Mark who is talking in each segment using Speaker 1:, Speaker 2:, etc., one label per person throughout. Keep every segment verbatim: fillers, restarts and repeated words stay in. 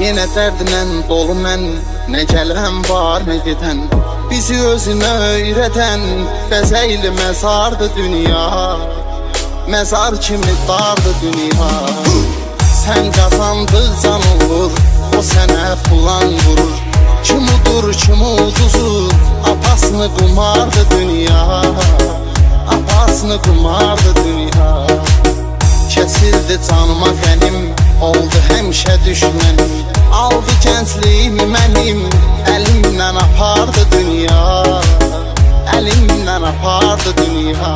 Speaker 1: Yenə dərdlə dolu mən, nə gələn var nə gedən. Bizi özünə öyrədən bəzəyli məzardı dünya. Məzar kimi dardı dünya. Sən qazandıqcan olur, o sənə pulan vurur. Kim udur, kim uduzur, apasını qumardı dünya. Apasını qumardı dünya. Kəsildi canıma qənim, oldu həmişə düşmənim. Aldı gəncliyimi mənim, əlimlə apardı dünya. Əlimlə apardı dünya.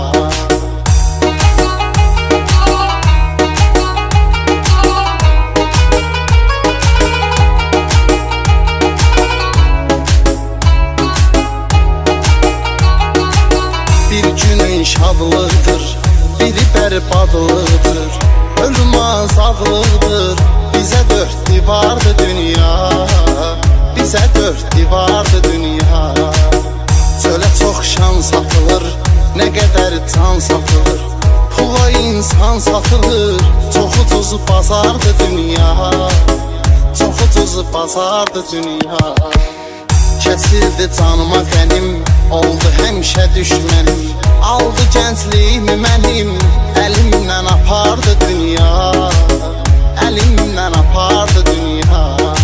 Speaker 1: Bir günün şadlıqdır, biri bərbadlıqdır. Ölüm azadlıqdır, bizə dörd divardı dünya. Bizə dörd divardı dünya. Çölə çox şan satılır, nə qədər can satılır. Pula insan satılır, çox ucuz bazardı dünya. Çox ucuz bazardı dünya. Kəsildi canıma qənim, oldu həmişə düşmənim. Aldı gəncliyimi mənim, əlimlə apardı dünya. Əlimlə apardı dünya.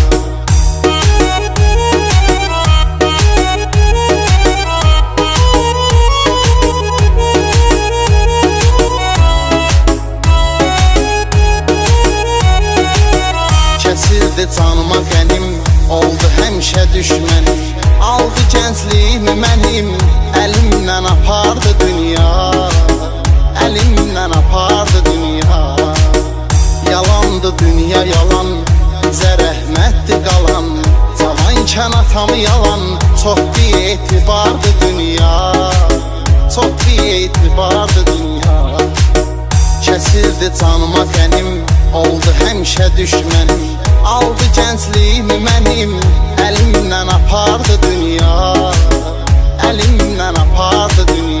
Speaker 1: Kəsildi canıma qənim, oldu həmişə düşmənim. Aldı gəncliyimi mənim, əlimlə apardı dünya. Əlimlə apardı dünya. Yalandı dünya yalan, bizə rəhmətdi qalan. Cavankən atamı yalan, çox bir etibardı dünya. Çox bir etibardı dünya. Kəsildi canıma qənim, oldu həmişə düşmənim. Aldı gəncliyimi mənim, əlimlə apardı dünya. Əlimlə apardı dünya.